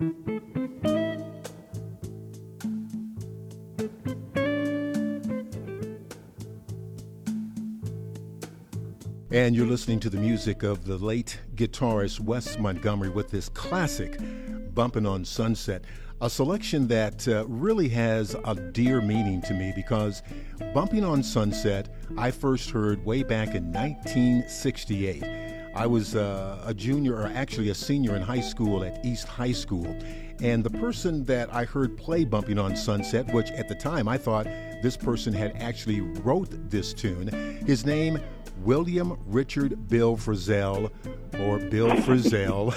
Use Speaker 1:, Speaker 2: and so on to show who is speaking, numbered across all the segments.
Speaker 1: And you're listening to the music of the late guitarist Wes Montgomery with this classic, Bumpin' on Sunset, a selection that really has a dear meaning to me because Bumping on Sunset I first heard way back in 1968. I was a junior, or actually a senior in high school at East High School, and the person that I heard play Bumping on Sunset, which at the time I thought this person had actually wrote this tune, his name William Richard Bill Frisell, or Bill Frisell.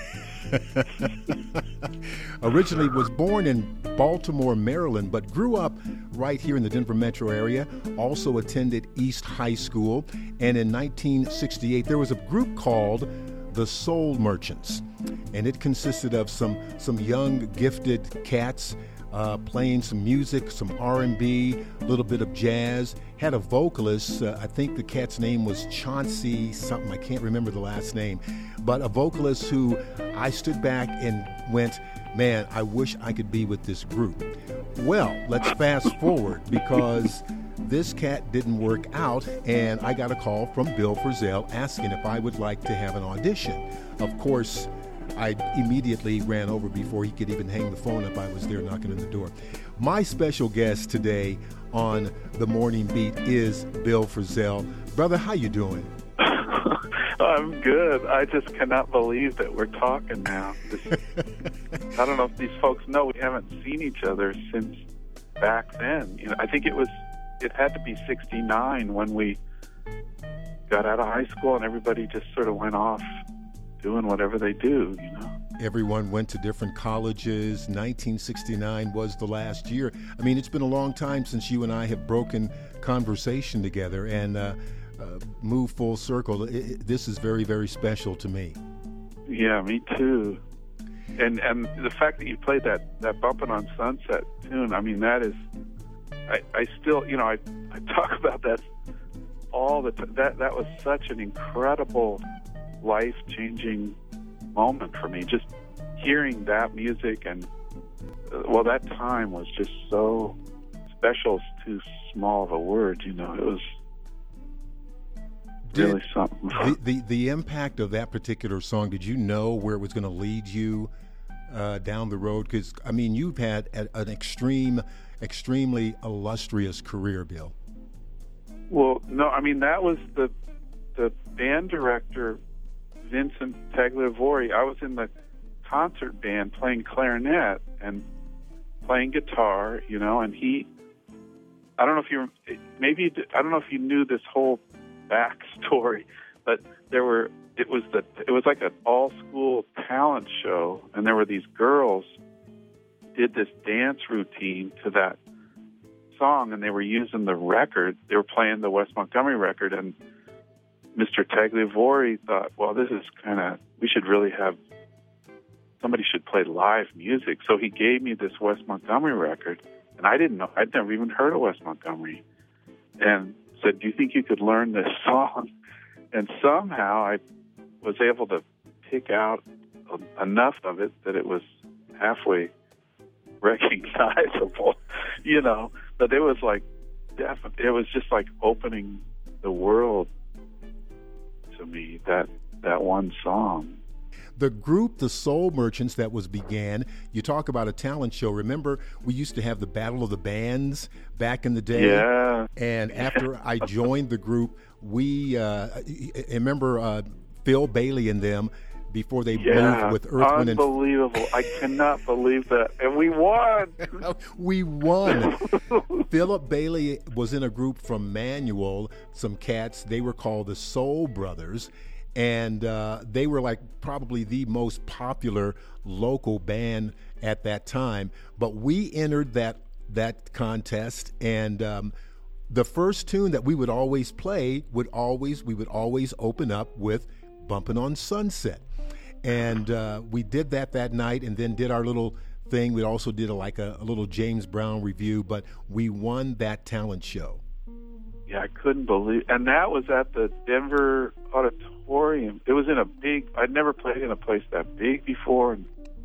Speaker 1: Originally was born in Baltimore, Maryland, but grew up right here in the Denver metro area, also attended East High School, and in 1968 there was a group called the Soul Merchants, and it consisted of some young gifted cats playing some music, some R&B, a little bit of jazz. Had a vocalist, I think the cat's name was Chauncey something, I can't remember the last name, but a vocalist who I stood back and went, man, I wish I could be with this group. Well, let's fast forward because this cat didn't work out, and I got a call from Bill Frisell asking if I would like to have an audition. Of course, I immediately ran over before he could even hang the phone up. I was there knocking on the door. My special guest today on The Morning Beat is Bill Frisell. Brother, how you doing?
Speaker 2: I'm good. I just cannot believe that we're talking now. I don't know if these folks know we haven't seen each other since back then. You know, I think it had to be 69 when we got out of high school and everybody just sort of went off doing whatever they do, you know.
Speaker 1: Everyone went to different colleges. 1969 was the last year. I mean, it's been a long time since you and I have broken conversation together and moved full circle. This is very, very special to me. Yeah,
Speaker 2: me too. And the fact that you played that Bumpin' on Sunset tune, I mean, that is, I still, you know, I talk about that all the time. That was such an incredible, life-changing moment for me. Just hearing that music and, well, that time was just so special. It's too small of a word, you know. It was really something.
Speaker 1: The impact of that particular song, did you know where it was going to lead you down the road? Because, I mean, you've had an extremely illustrious career, Bill.
Speaker 2: Well, no, I mean, that was the band director, Vincent Tagliavori. I was in the concert band playing clarinet and playing guitar, you know, and I don't know if you knew this whole backstory, but it was like an all-school talent show, and there were these girls did this dance routine to that song, and they were using the record. They were playing the Wes Montgomery record, and Mr. Tagliavori thought, well, this is we should really have, somebody should play live music. So he gave me this Wes Montgomery record, and I didn't know, I'd never even heard of Wes Montgomery, and said, do you think you could learn this song? And somehow I was able to pick out enough of it that it was halfway recognizable, you know, but it was like, it was just like opening the world to me, that one song.
Speaker 1: The group, the Soul Merchants, that was began, you talk about a talent show. Remember, we used to have the Battle of the Bands back in the day?
Speaker 2: Yeah.
Speaker 1: And after I joined the group, we, remember Phil Bailey and them, before they moved with Earth, Wind, and...
Speaker 2: Unbelievable. I cannot believe that. And we won.
Speaker 1: We won. Philip Bailey was in a group from Manual, some cats. They were called the Soul Brothers. And they were like probably the most popular local band at that time. But we entered that contest, and the first tune that we would always play we would always open up with Bumpin' on Sunset. And we did that night, and then did our little thing. We also did a little James Brown review, but we won that talent show.
Speaker 2: Yeah, I couldn't believe, and that was at the Denver Auditorium. It was in I'd never played in a place that big before, and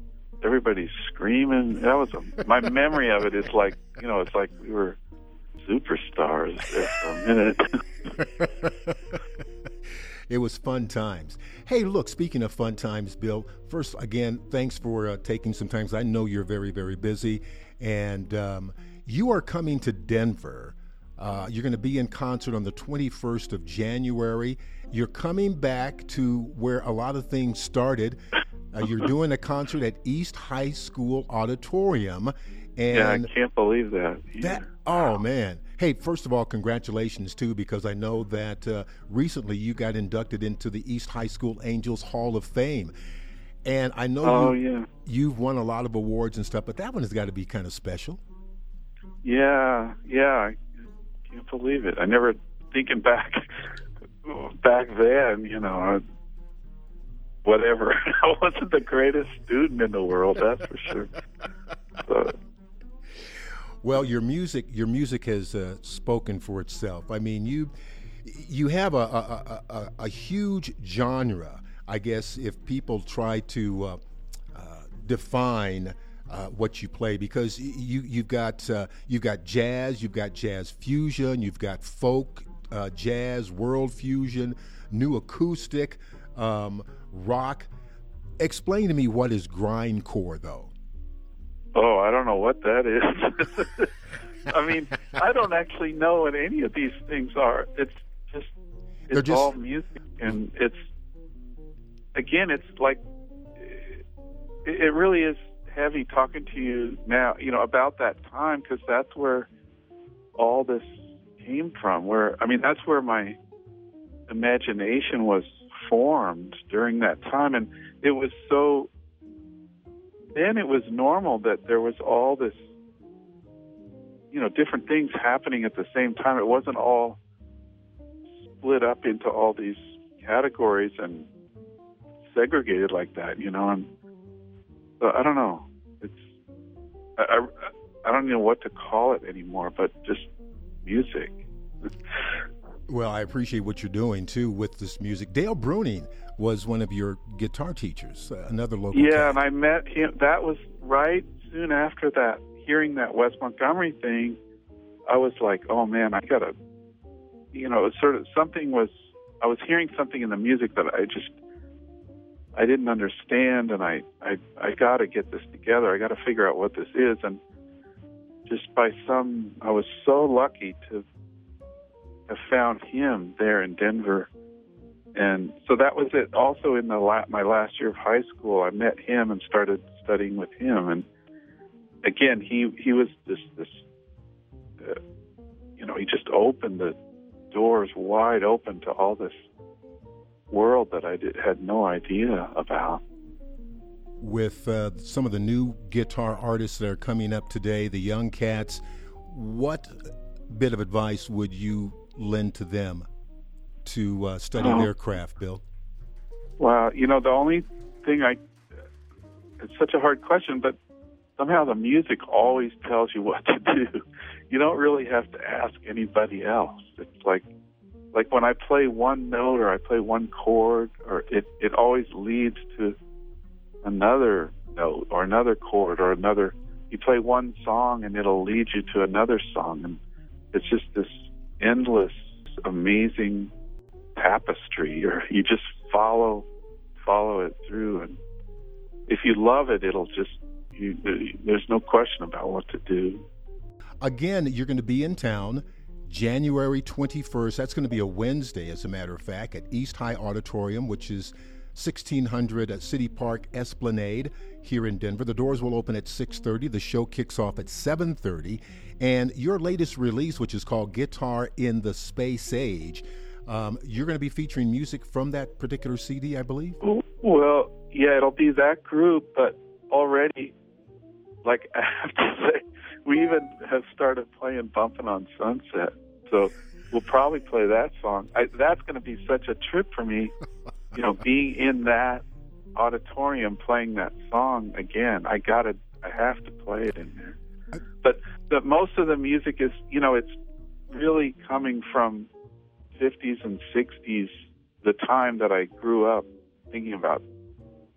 Speaker 2: everybody's screaming. That was my memory of it is like, it's like we were superstars there for a minute.
Speaker 1: It was fun times. Hey, look, speaking of fun times, Bill, first, again, thanks for taking some time. I know you're very, very busy. And you are coming to Denver. You're going to be in concert on the 21st of January. You're coming back to where a lot of things started. You're doing a concert at East High School Auditorium. And
Speaker 2: yeah, I can't believe that.
Speaker 1: Oh, man. Hey, first of all, congratulations, too, because I know that recently you got inducted into the East High School Angels Hall of Fame. And I know you've won a lot of awards and stuff, but that one has got to be kind of special.
Speaker 2: Yeah, I can't believe it. I never, thinking back then, whatever. I wasn't the greatest student in the world, that's for sure. But,
Speaker 1: well, your music has spoken for itself. I mean, you have a huge genre. I guess if people try to define what you play, because you've got jazz, you've got jazz fusion, you've got folk, jazz, world fusion, new acoustic, rock. Explain to me what is grindcore, though.
Speaker 2: Oh, I don't know what that is. I mean, I don't actually know what any of these things are. It's all music, and it's like it really is heavy talking to you now, about that time, because that's where all this came from. That's where my imagination was formed during that time, and it was so. Then it was normal that there was all this, different things happening at the same time. It wasn't all split up into all these categories and segregated like that, and so I don't know. I don't know what to call it anymore, but just music.
Speaker 1: Well, I appreciate what you're doing, too, with this music. Dale Bruning was one of your guitar teachers, another local cat.
Speaker 2: And I met him. That was right soon after that, hearing that Wes Montgomery thing. I was like, oh, man, I got to, it was sort of I was hearing something in the music that I didn't understand, and I got to get this together. I got to figure out what this is. And just I was so lucky to have found him there in Denver. And so that was it. Also in my last year of high school, I met him and started studying with him. And again, he was this he just opened the doors wide open to all this world that I had no idea about.
Speaker 1: With some of the new guitar artists that are coming up today, the young cats, what bit of advice would you lend to them to study their craft, Bill?
Speaker 2: Well, the only thing it's such a hard question, but somehow the music always tells you what to do. You don't really have to ask anybody else. It's like when I play one note or I play one chord, or it always leads to another note or another chord or another. You play one song and it'll lead you to another song, and it's just this endless, amazing tapestry. Or you just follow it through, and if you love it, it'll just there's no question about what to do.
Speaker 1: Again, you're going to be in town January 21st. That's going to be a Wednesday, as a matter of fact, at East High Auditorium, which is 1600 at City Park Esplanade here in Denver. The doors will open at 6:30. The show kicks off at 7:30. And your latest release, which is called Guitar in the Space Age, you're going to be featuring music from that particular CD, I believe?
Speaker 2: Well, yeah, it'll be that group, but already, I have to say, we even have started playing Bumpin' on Sunset. So we'll probably play that song. That's going to be such a trip for me, being in that auditorium playing that song again. I have to play it in there. But most of the music is, it's really coming from 50s and 60s, the time that I grew up thinking about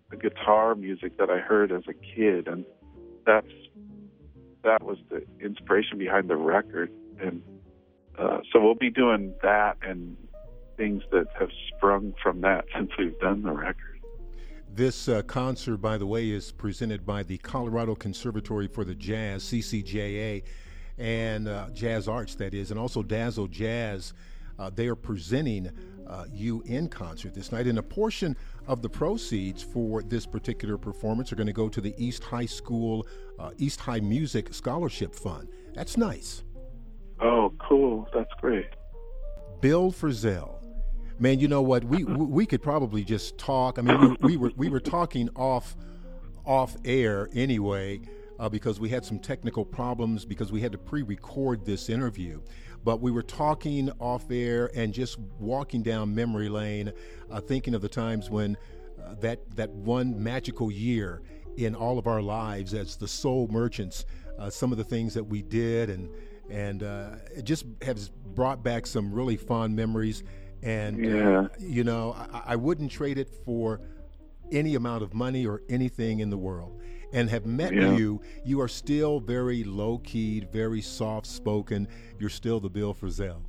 Speaker 2: the guitar music that I heard as a kid, and that was the inspiration behind the record. And so we'll be doing that and things that have sprung from that since we've done the record.
Speaker 1: This concert, by the way, is presented by the Colorado Conservatory for the Jazz, CCJA, and Jazz Arts, that is, and also Dazzle Jazz. They are presenting you in concert this night, and a portion of the proceeds for this particular performance are going to go to the East High School, East High Music Scholarship Fund. That's nice.
Speaker 2: Oh, cool. That's great.
Speaker 1: Bill Frisell. Man, you know what? We could probably just talk. I mean, we were talking off air anyway, because we had some technical problems because we had to pre-record this interview. But we were talking off air and just walking down memory lane, thinking of the times when that one magical year in all of our lives as the Soul Merchants, some of the things that we did, and it just has brought back some really fond memories. And, you know, I wouldn't trade it for any amount of money or anything in the world. And have met you. You are still very low-keyed, very soft-spoken. You're still the Bill Frisell.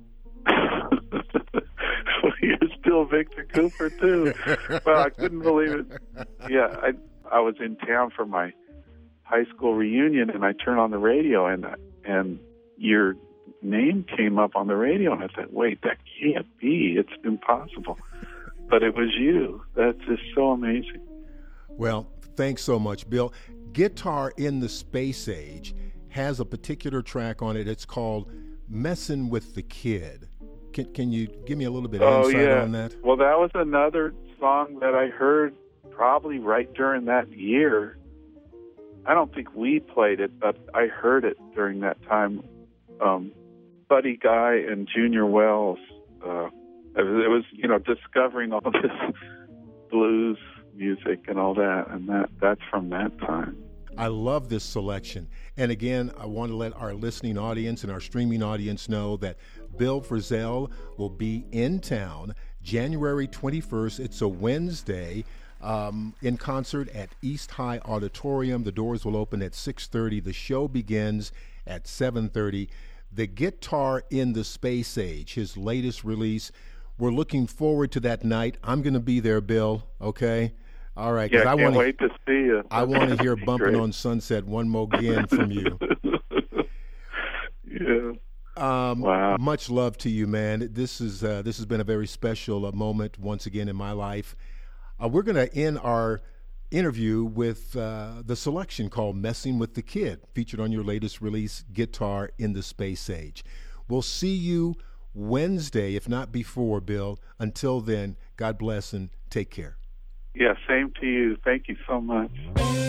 Speaker 2: Well, you're still Victor Cooper, too. Well, I couldn't believe it. Yeah, I was in town for my high school reunion, and I turned on the radio, and your name came up on the radio, and I thought, wait, that can't be. It's impossible. But it was you. That's just so amazing.
Speaker 1: Well, thanks so much, Bill. Guitar in the Space Age has a particular track on it. It's called Messin' with the Kid. Can you give me a little bit of insight on that?
Speaker 2: Well, that was another song that I heard probably right during that year. I don't think we played it, but I heard it during that time. Buddy Guy and Junior Wells. It was, you know, discovering all this blues music and all that, and that's from that time.
Speaker 1: I love this selection. And again, I want to let our listening audience and our streaming audience know that Bill Frisell will be in town January 21st. It's a Wednesday, in concert at East High Auditorium. The doors will open at 6:30. The show begins at 7:30. The Guitar in the Space Age, his latest release. We're looking forward to that night. I'm going to be there, Bill, okay? All right.
Speaker 2: Yeah, I can't wait to see you.
Speaker 1: I want to hear Bumping on Sunset one more again from you.
Speaker 2: Yeah.
Speaker 1: Wow. Much love to you, man. This has been a very special moment once again in my life. We're going to end our interview with the selection called Messing with the Kid, featured on your latest release, Guitar in the Space Age. We'll see you Wednesday, if not before, Bill. Until then, God bless and take care.
Speaker 2: Yeah, same to you. Thank you so much.